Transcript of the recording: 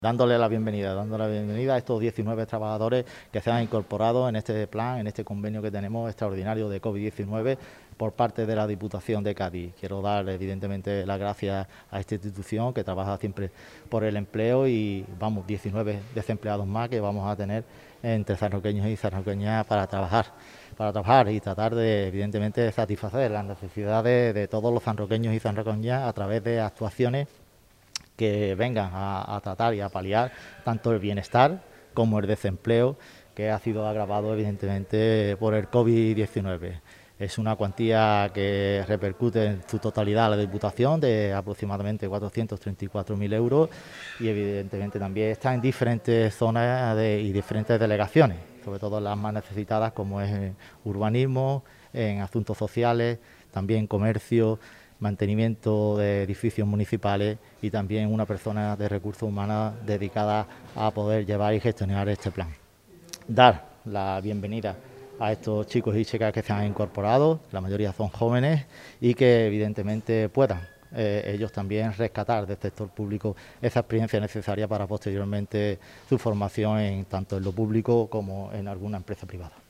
dándole la bienvenida a estos 19 trabajadores que se han incorporado en este plan, en este convenio que tenemos extraordinario de COVID-19 por parte de la Diputación de Cádiz. Quiero dar evidentemente las gracias a esta institución que trabaja siempre por el empleo y 19 desempleados más que vamos a tener entre sanroqueños y sanroqueñas para trabajar y tratar de evidentemente satisfacer las necesidades de todos los sanroqueños y sanroqueñas a través de actuaciones que vengan a tratar y a paliar tanto el bienestar como el desempleo, que ha sido agravado evidentemente por el COVID-19. Es una cuantía que repercute en su totalidad a la Diputación de aproximadamente 434.000 euros y evidentemente también está en diferentes zonas y diferentes delegaciones, sobre todo las más necesitadas como es urbanismo, en asuntos sociales, también comercio, mantenimiento de edificios municipales y también una persona de recursos humanos dedicada a poder llevar y gestionar este plan. Dar la bienvenida a estos chicos y chicas que se han incorporado, la mayoría son jóvenes y que evidentemente puedan ellos también rescatar del sector público esa experiencia necesaria para posteriormente su formación tanto en lo público como en alguna empresa privada.